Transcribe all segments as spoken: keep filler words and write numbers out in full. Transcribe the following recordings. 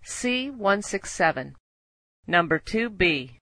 C one sixty-seven. Number two B.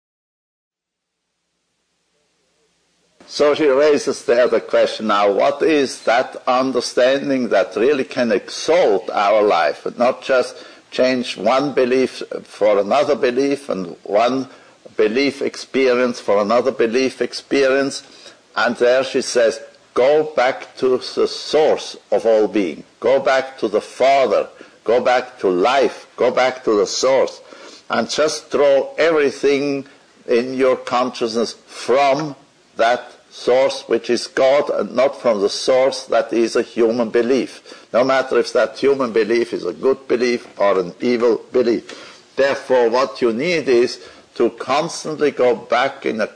So she raises there the question now, what is that understanding that really can exalt our life and not just change one belief for another belief and one belief experience for another belief experience? And there she says, go back to the source of all being. Go back to the Father. Go back to life. Go back to the source. And just throw everything in your consciousness from that source which is God and not from the source that is a human belief. No matter if that human belief is a good belief or an evil belief. Therefore, what you need is to constantly go back in a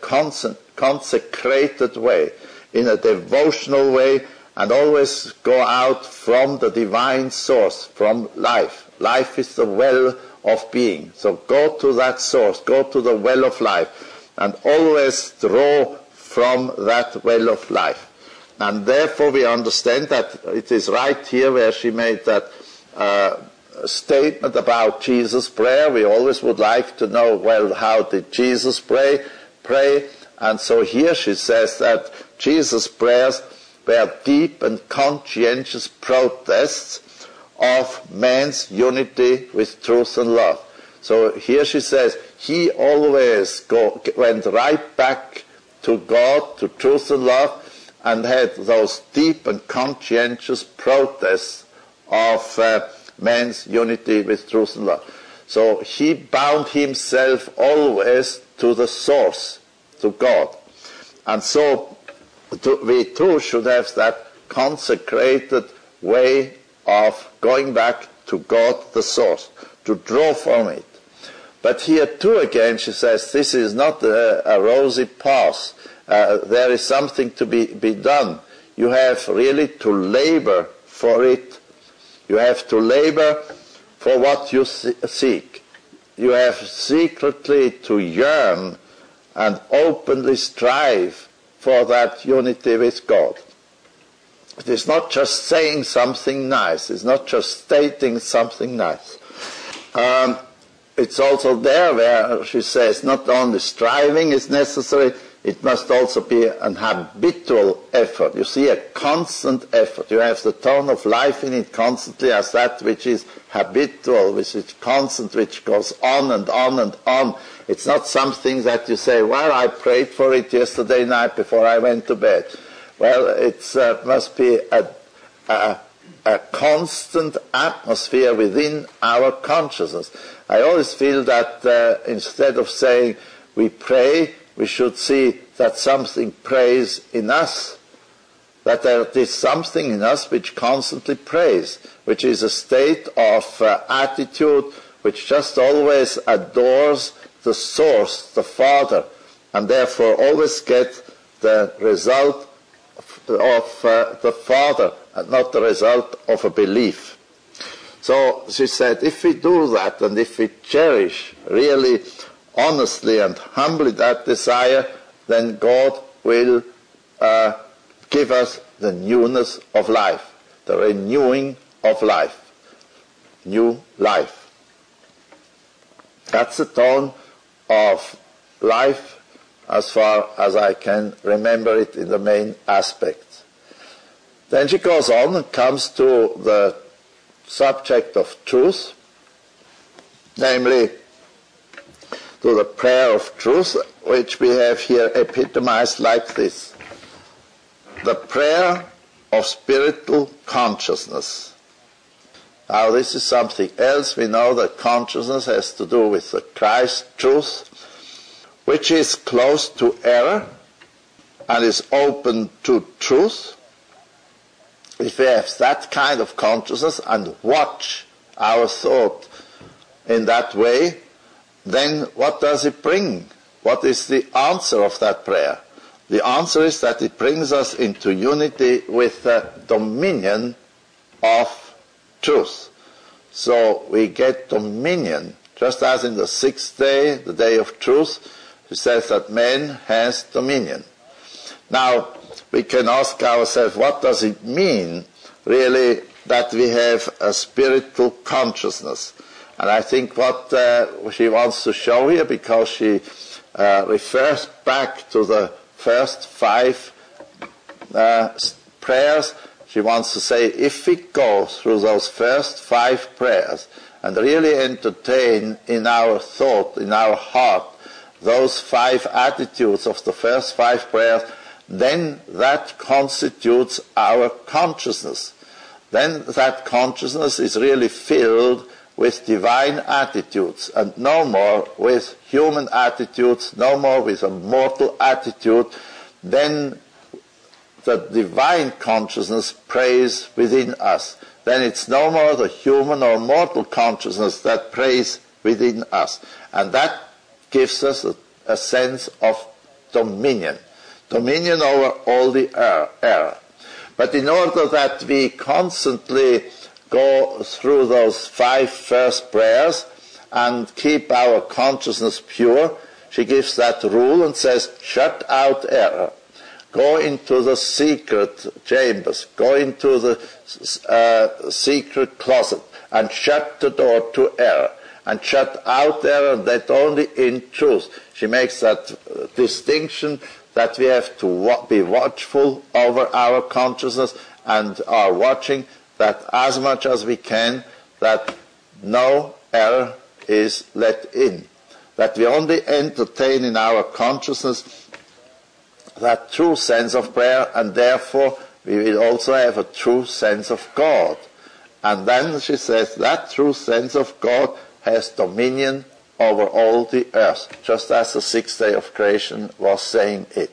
consecrated way, in a devotional way, and always go out from the divine source, from life. Life is the well of being. So go to that source, go to the well of life, and always draw from that well of life. And therefore we understand that it is right here where she made that uh, statement about Jesus' prayer. We always would like to know, well, how did Jesus pray? Pray. And so here she says that Jesus' prayers were deep and conscientious protests of man's unity with truth and love. So here she says, he always go, went right back to God, to truth and love, and had those deep and conscientious protests of uh, man's unity with truth and love. So he bound himself always to the source, to God. And so to, we too should have that consecrated way of going back to God, the source, to draw from it. But here too again she says this is not a, a rosy path. Uh, there is something to be, be done. You have really to labor for it. You have to labor for what you seek. You have secretly to yearn and openly strive for that unity with God. It is not just saying something nice. It's not just stating something nice. Um, it's also there where she says not only striving is necessary, it must also be an habitual effort. You see, a constant effort. You have the tone of life in it constantly as that which is habitual, which is constant, which goes on and on and on. It's not something that you say, well, I prayed for it yesterday night before I went to bed. Well, it uh, must be a, a, a constant atmosphere within our consciousness. I always feel that uh, instead of saying we pray, we should see that something prays in us, that there is something in us which constantly prays, which is a state of uh, attitude which just always adores the source, the Father, and therefore always get the result of uh, the Father and not the result of a belief. So she said, if we do that and if we cherish really honestly and humbly that desire, then God will uh, give us the newness of life, the renewing of life, new life. That's the tone of life as far as I can remember it in the main aspects. Then she goes on and comes to the subject of truth, namely to the prayer of truth, which we have here epitomized like this. The prayer of spiritual consciousness. Now this is something else. We know that consciousness has to do with the Christ truth, which is close to error and is open to truth. If we have that kind of consciousness and watch our thought in that way, then what does it bring? What is the answer of that prayer? The answer is that it brings us into unity with the dominion of truth. So we get dominion, just as in the sixth day, the day of truth, it says that man has dominion. Now, we can ask ourselves, what does it mean, really, that we have a spiritual consciousness? And I think what uh, she wants to show here, because she uh, refers back to the first five uh, prayers, she wants to say, if we go through those first five prayers and really entertain in our thought, in our heart, those five attitudes of the first five prayers, then that constitutes our consciousness. Then that consciousness is really filled with divine attitudes, and no more with human attitudes, no more with a mortal attitude. Then the divine consciousness prays within us. Then it's no more the human or mortal consciousness that prays within us. And that gives us a, a sense of dominion. Dominion over all the error. But in order that we constantly go through those five first prayers and keep our consciousness pure, she gives that rule and says, shut out error. Go into the secret chambers, go into the uh, secret closet and shut the door to error. And shut out error, that only in truth. She makes that uh, distinction that we have to wa- be watchful over our consciousness and are watching that as much as we can, that no error is let in. That we only entertain in our consciousness that true sense of prayer, and therefore we will also have a true sense of God. And then she says that true sense of God has dominion over all the earth, just as the sixth day of creation was saying it.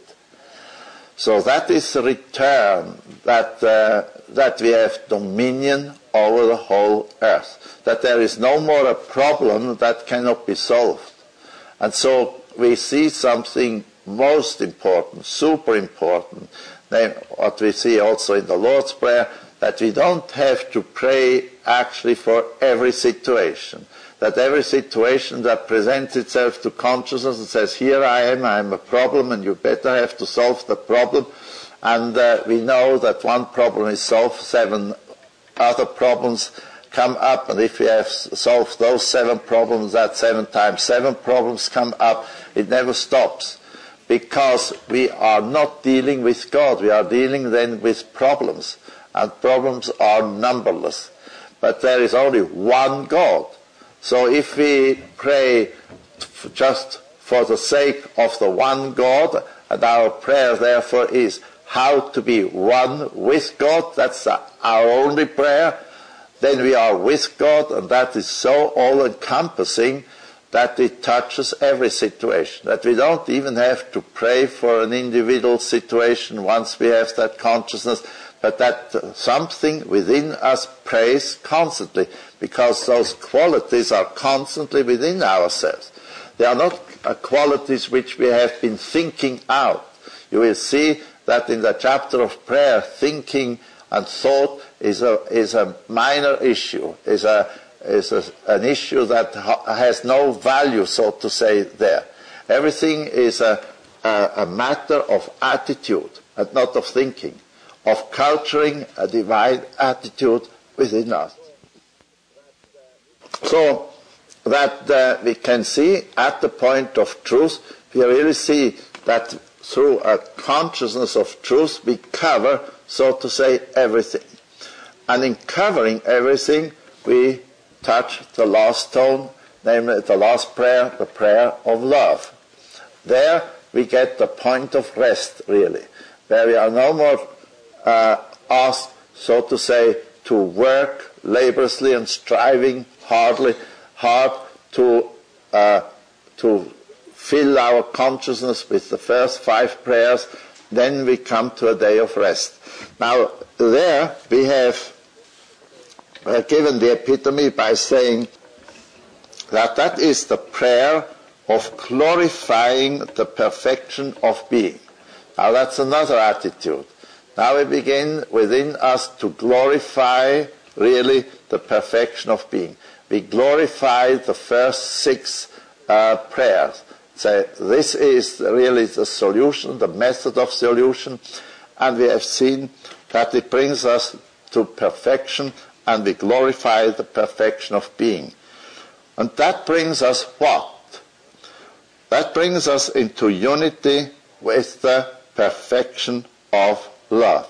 So that is the return, that uh, that we have dominion over the whole earth, that there is no more a problem that cannot be solved. And so we see something most important, super important, what we see also in the Lord's Prayer, that we don't have to pray actually for every situation. That every situation that presents itself to consciousness and says, here I am, I am a problem, and you better have to solve the problem. And uh, we know that one problem is solved, seven other problems come up, and if we have solved those seven problems, that seven times seven problems come up. It never stops, because we are not dealing with God. We are dealing then with problems, and problems are numberless. But there is only one God. So if we pray just for the sake of the one God, and our prayer therefore is how to be one with God, that's our only prayer, then we are with God, and that is so all-encompassing that it touches every situation, that we don't even have to pray for an individual situation once we have that consciousness, but that something within us prays constantly, because those qualities are constantly within ourselves. They are not uh, qualities which we have been thinking out. You will see that in the chapter of prayer, thinking and thought is a is a minor issue, is a is a, an issue that ha- has no value, so to say, there. Everything is a, a, a matter of attitude and not of thinking, of culturing a divine attitude within us. So that uh, we can see at the point of truth, we really see that through a consciousness of truth we cover, so to say, everything. And in covering everything, we touch the last tone, namely the last prayer, the prayer of love. There we get the point of rest, really, where we are no more uh, asked, so to say, to work laboriously and striving hardly, hard to uh, to fill our consciousness with the first five prayers. Then we come to a day of rest. Now, there we have uh, given the epitome by saying that that is the prayer of glorifying the perfection of being. Now, that's another attitude. Now we begin within us to glorify really the perfection of being. We glorify the first six uh, prayers. Say, this is really the solution, the method of solution, and we have seen that it brings us to perfection, and we glorify the perfection of being. And that brings us what? That brings us into unity with the perfection of love.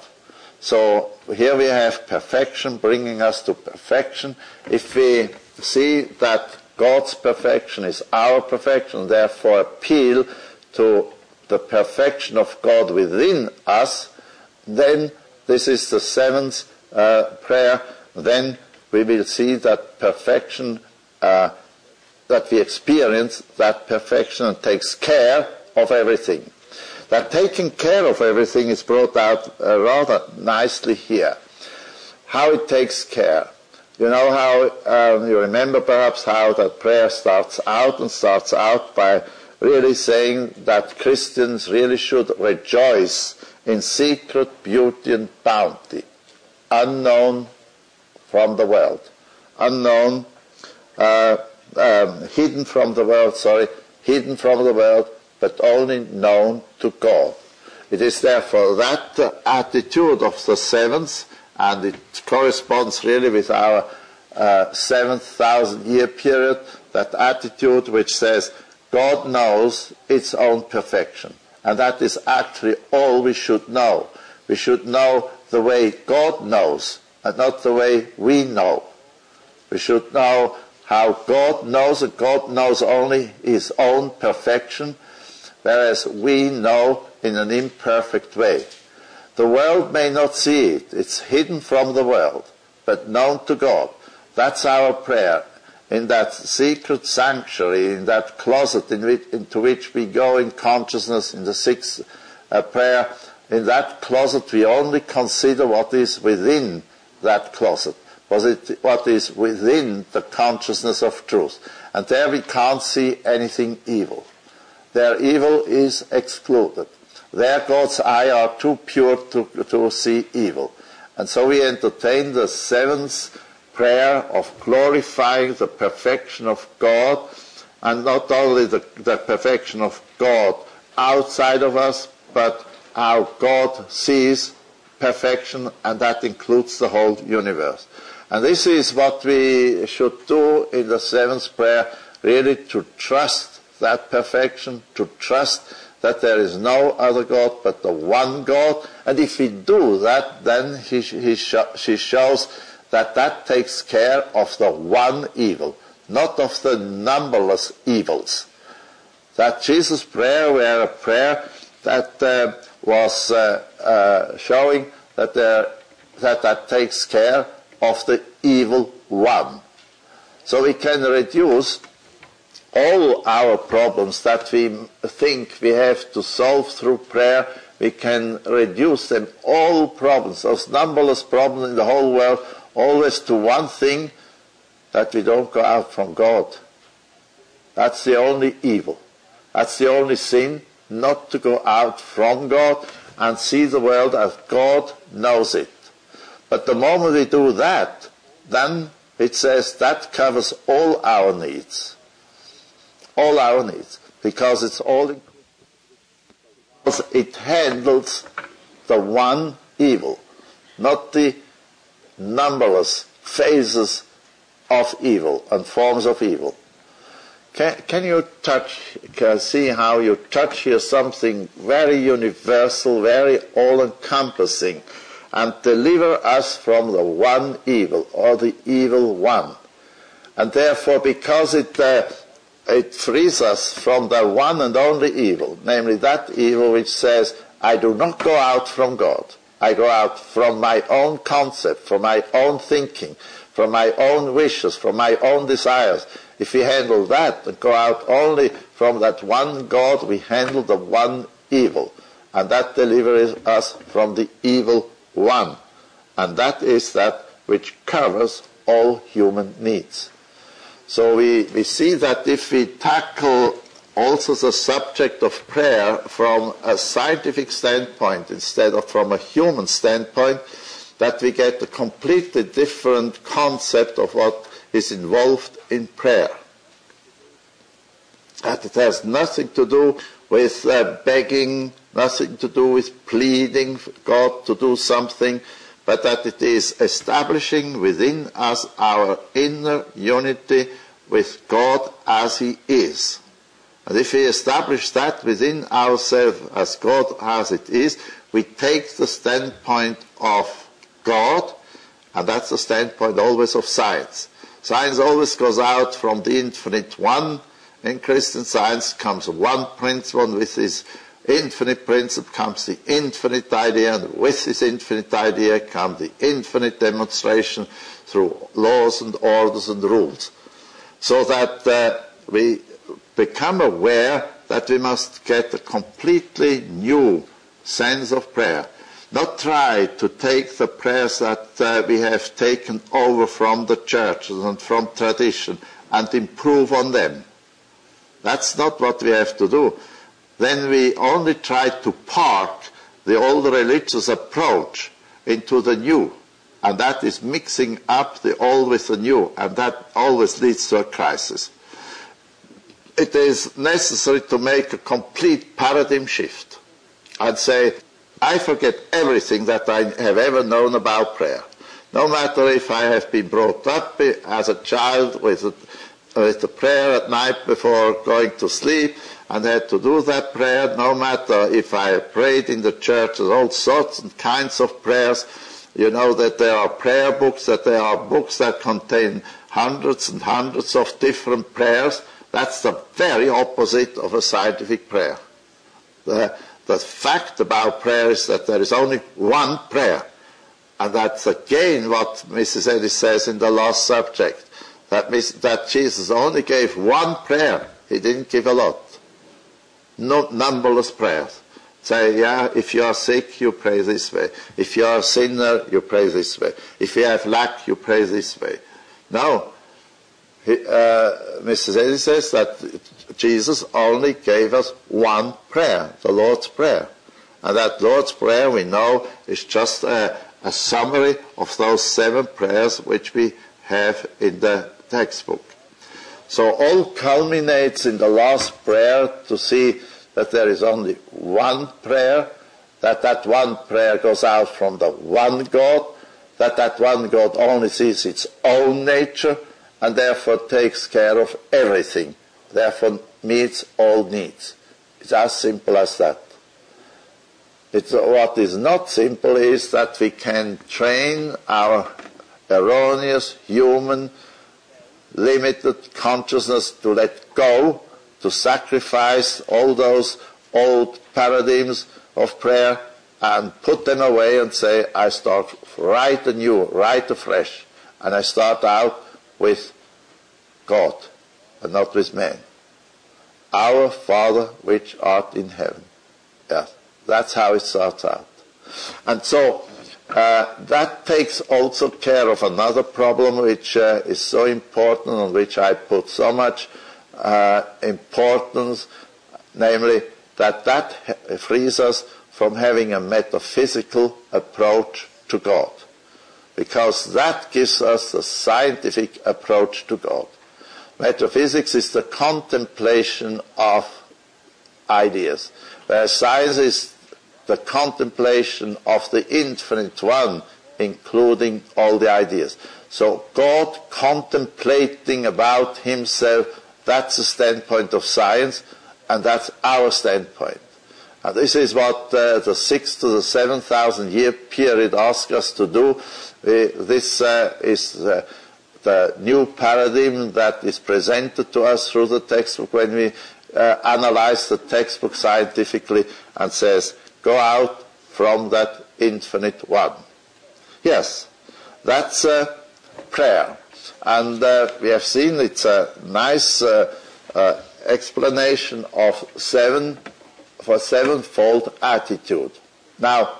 So here we have perfection bringing us to perfection. If we see that God's perfection is our perfection, therefore appeal to the perfection of God within us, then this is the seventh uh, prayer. Then we will see that perfection, uh, that we experience that perfection and takes care of everything. That taking care of everything is brought out uh, rather nicely here. How it takes care. You know how, um, you remember perhaps how that prayer starts out and starts out by really saying that Christians really should rejoice in secret beauty and bounty, unknown from the world, unknown, uh, um, hidden from the world, sorry, hidden from the world, but only known to God. It is therefore that uh, attitude of the seventh, and it corresponds really with our uh, seven thousand year period, that attitude which says God knows its own perfection. And that is actually all we should know. We should know the way God knows, and not the way we know. We should know how God knows, and God knows only his own perfection, whereas we know in an imperfect way. The world may not see it. It's hidden from the world, but known to God. That's our prayer. In that secret sanctuary, in that closet in which, into which we go in consciousness, in the sixth uh, prayer, in that closet we only consider what is within that closet, what is within the consciousness of truth. And there we can't see anything evil. There evil is excluded. There God's eye are too pure to, to see evil. And so we entertain the seventh prayer of glorifying the perfection of God, and not only the, the perfection of God outside of us, but how God sees perfection, and that includes the whole universe. And this is what we should do in the seventh prayer, really to trust that perfection, to trust that there is no other God but the one God. And if we do that, then he, he sh- she shows that that takes care of the one evil, not of the numberless evils. That Jesus' prayer were a prayer that uh, was uh, uh, showing that, there, that that takes care of the evil one. So we can reduce all our problems that we think we have to solve through prayer. We can reduce them, all problems, those numberless problems in the whole world, always to one thing, that we don't go out from God. That's the only evil. That's the only sin, not to go out from God and see the world as God knows it. But the moment we do that, then it says that covers all our needs. All our needs. Because it's all in, because it handles the one evil, not the numberless phases of evil and forms of evil. Can, can you touch, can see how you touch here something very universal, very all-encompassing, and deliver us from the one evil, or the evil one. And therefore, because it, uh, it frees us from the one and only evil, namely that evil which says, I do not go out from God. I go out from my own concept, from my own thinking, from my own wishes, from my own desires. If we handle that and go out only from that one God, we handle the one evil. And that delivers us from the evil one. And that is that which covers all human needs. So we, we see that if we tackle also the subject of prayer from a scientific standpoint instead of from a human standpoint, that we get a completely different concept of what is involved in prayer. That it has nothing to do with uh, begging, nothing to do with pleading for God to do something, but that it is establishing within us our inner unity with God as he is. And if we establish that within ourselves as God as it is, we take the standpoint of God, and that's the standpoint always of science. Science always goes out from the infinite one. In Christian Science comes one principle, and with this infinite principle comes the infinite idea, and with this infinite idea comes the infinite demonstration through laws and orders and rules. So that uh, we become aware that we must get a completely new sense of prayer. Not try to take the prayers that uh, we have taken over from the churches and from tradition and improve on them. That's not what we have to do. Then we only try to park the old religious approach into the new. And that is mixing up the old with the new, and that always leads to a crisis. It is necessary to make a complete paradigm shift and say, I forget everything that I have ever known about prayer. No matter if I have been brought up as a child with a, with a prayer at night before going to sleep and had to do that prayer, no matter if I have prayed in the church, all sorts and kinds of prayers. You know that there are prayer books, that there are books that contain hundreds and hundreds of different prayers. That's the very opposite of a scientific prayer. The, the fact about prayer is that there is only one prayer. And that's again what Missus Eddy says in the last subject, that, that Jesus only gave one prayer. He didn't give a lot. No, numberless prayers. Say, yeah, if you are sick, you pray this way. If you are a sinner, you pray this way. If you have lack, you pray this way. No. He, uh, Missus Eddy says that Jesus only gave us one prayer, the Lord's Prayer. And that Lord's Prayer, we know, is just a, a summary of those seven prayers which we have in the textbook. So all culminates in the last prayer to see that there is only one prayer, that that one prayer goes out from the one God, that that one God only sees its own nature, and therefore takes care of everything, therefore meets all needs. It's as simple as that. It's, what is not simple is that we can train our erroneous, human, limited consciousness to let go, to sacrifice all those old paradigms of prayer and put them away and say, I start right anew, right afresh, and I start out with God and not with man. Our Father which art in heaven. Yes, that's how it starts out. And so uh, that takes also care of another problem which uh, is so important, on which I put so much Uh, importance, namely that that frees us from having a metaphysical approach to God, because that gives us the scientific approach to God. Metaphysics is the contemplation of ideas, whereas science is the contemplation of the infinite one, including all the ideas. So God contemplating about himself, that's the standpoint of science, and that's our standpoint. And this is what uh, the six to the seven thousand year period asks us to do. Uh, this uh, is uh, the new paradigm that is presented to us through the textbook when we uh, analyze the textbook scientifically, and says, go out from that infinite one. Yes, that's uh, prayer. And uh, we have seen it's a nice uh, uh, explanation of seven, for sevenfold attitude. Now,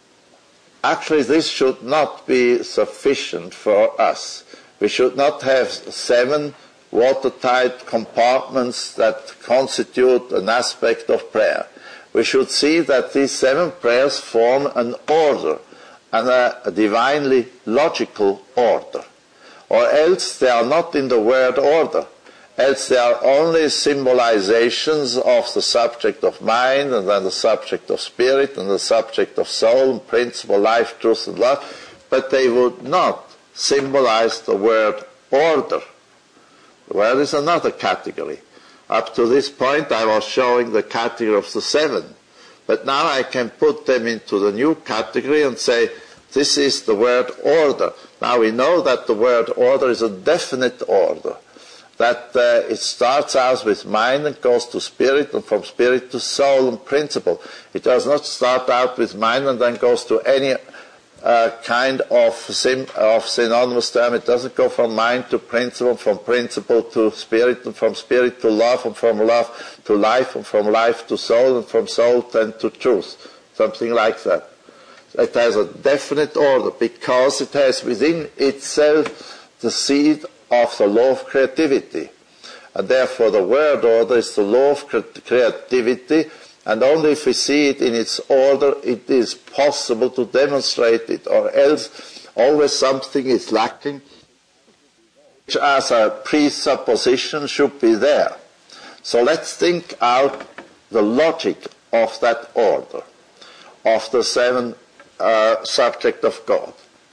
actually this should not be sufficient for us. We should not have seven watertight compartments that constitute an aspect of prayer. We should see that these seven prayers form an order, and a, a divinely logical order. Or else they are not in the word order. Else they are only symbolizations of the subject of mind, and then the subject of spirit, and the subject of soul, and principle, life, truth, and love. But they would not symbolize the word order, The word is another category. Up to this point I was showing the category of the seven. But now I can put them into the new category and say, this is the word order. Now we know that the word order is a definite order. That uh, it starts out with mind and goes to spirit, and from spirit to soul and principle. It does not start out with mind and then goes to any uh, kind of, sim of synonymous term. It doesn't go from mind to principle, from principle to spirit, and from spirit to love, and from love to life, and from life to soul, and from soul then to truth. Something like that. It has a definite order because it has within itself the seed of the law of creativity. And therefore the word order is the law of creativity, and only if we see it in its order it is possible to demonstrate it, or else always something is lacking which as a presupposition should be there. So let's think out the logic of that order, of the seven uh, subject of God.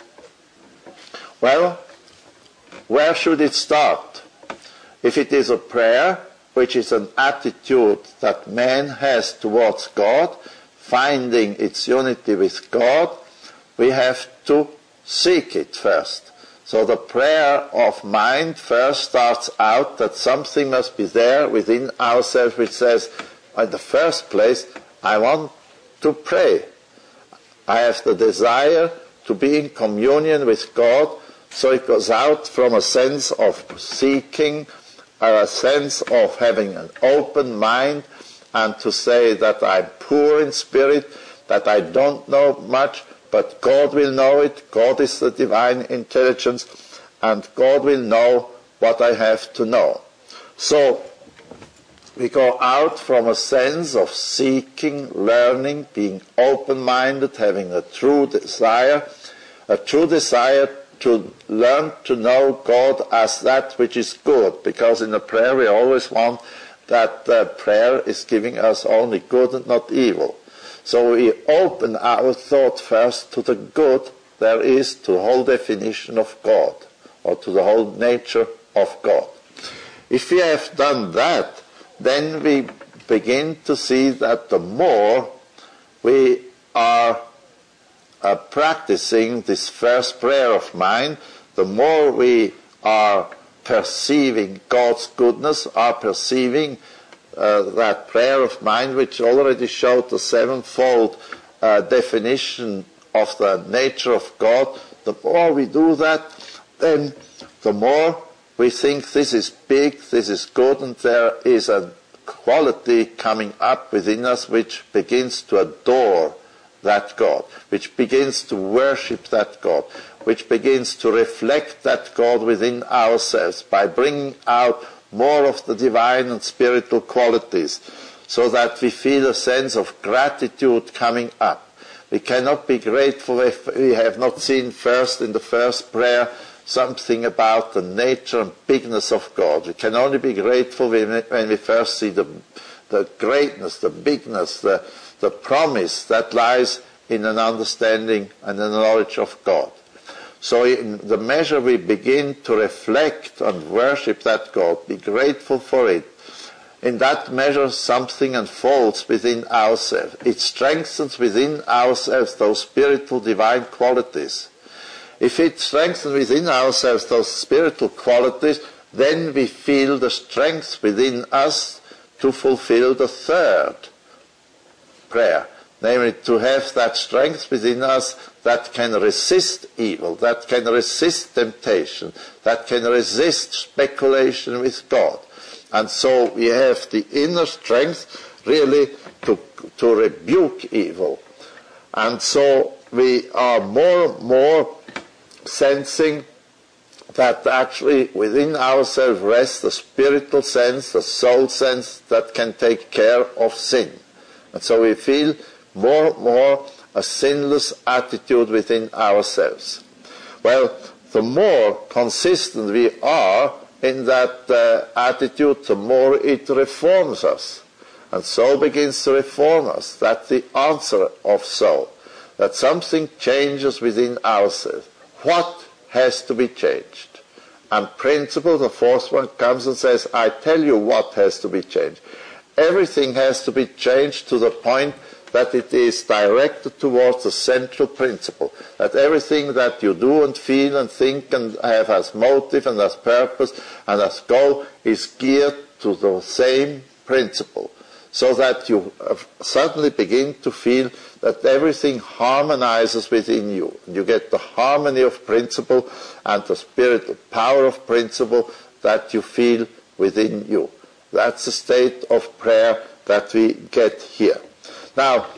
Well, where should it start? If it is a prayer, which is an attitude that man has towards God, finding its unity with God, we have to seek it first. So the prayer of mind first starts out that something must be there within ourselves which says, in the first place, I want to pray. I have the desire to be in communion with God. So it goes out from a sense of seeking, a sense of having an open mind, and to say that I'm poor in spirit, that I don't know much, but God will know it. God is the divine intelligence, and God will know what I have to know. So we go out from a sense of seeking, learning, being open-minded, having a true desire, a true desire to learn to know God as that which is good, because in the prayer we always want that uh, prayer is giving us only good and not evil. So we open our thought first to the good there is to the whole definition of God, or to the whole nature of God. If we have done that, then we begin to see that the more we are Uh, practicing this first prayer of mine, the more we are perceiving God's goodness, are perceiving uh, that prayer of mine which already showed the sevenfold uh, definition of the nature of God. The more we do that, then the more we think this is big, this is good, and there is a quality coming up within us which begins to adore that God, which begins to worship that God, which begins to reflect that God within ourselves by bringing out more of the divine and spiritual qualities, so that we feel a sense of gratitude coming up. We cannot be grateful if we have not seen first in the first prayer something about the nature and bigness of God. We can only be grateful when we first see the, the greatness, the bigness, the the promise that lies in an understanding and a knowledge of God. So in the measure we begin to reflect and worship that God, be grateful for it, in that measure something unfolds within ourselves. It strengthens within ourselves those spiritual divine qualities. If it strengthens within ourselves those spiritual qualities, then we feel the strength within us to fulfill the third prayer, namely to have that strength within us that can resist evil, that can resist temptation, that can resist speculation with God. And so we have the inner strength really to, to rebuke evil. And so we are more and more sensing that actually within ourselves rests the spiritual sense, the soul sense that can take care of sin. And so we feel more and more a sinless attitude within ourselves. Well, the more consistent we are in that uh, attitude, the more it reforms us. And soul begins to reform us. That's the answer of soul. That something changes within ourselves. What has to be changed? And principle, the fourth one, comes and says, I tell you what has to be changed. Everything has to be changed to the point that it is directed towards the central principle. That everything that you do and feel and think and have as motive and as purpose and as goal is geared to the same principle. So that you suddenly begin to feel that everything harmonizes within you. You get the harmony of principle and the spiritual power of principle that you feel within you. That's the state of prayer that we get here. Now,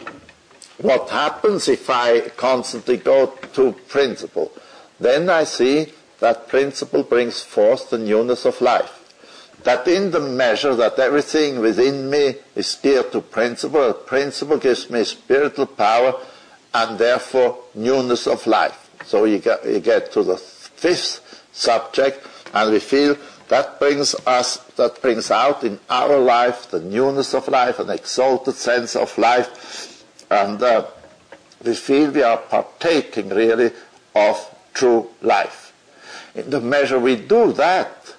what happens if I constantly go to principle? Then I see that principle brings forth the newness of life. That in the measure that everything within me is geared to principle, principle gives me spiritual power and therefore newness of life. So you get, you get to the fifth subject, and we feel that brings us, that brings out in our life the newness of life, an exalted sense of life, and uh, we feel we are partaking really of true life. In the measure we do that,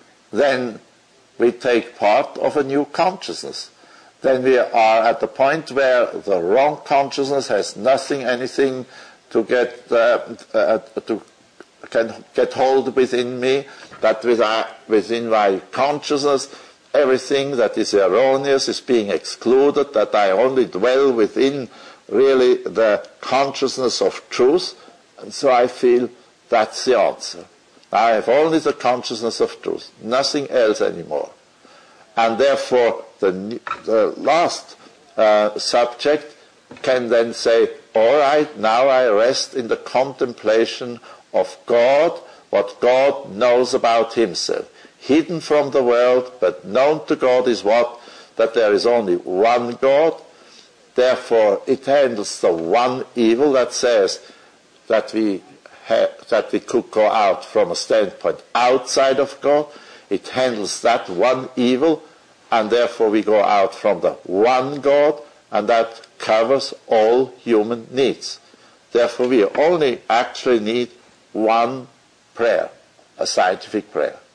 then we take part of a new consciousness. Then we are at the point where the wrong consciousness has nothing, anything to get uh, uh, to can get hold within me. That within my consciousness, everything that is erroneous is being excluded. That I only dwell within really the consciousness of truth, and so I feel that's the answer. I have only the consciousness of truth, nothing else anymore. And therefore, the, the last uh, subject can then say, all right, now I rest in the contemplation of God, what God knows about himself. Hidden from the world, but known to God is what? That there is only one God. Therefore, it handles the one evil that says that we that we could go out from a standpoint outside of God. It handles that one evil, and therefore we go out from the one God, and that covers all human needs. Therefore we only actually need one prayer, a scientific prayer.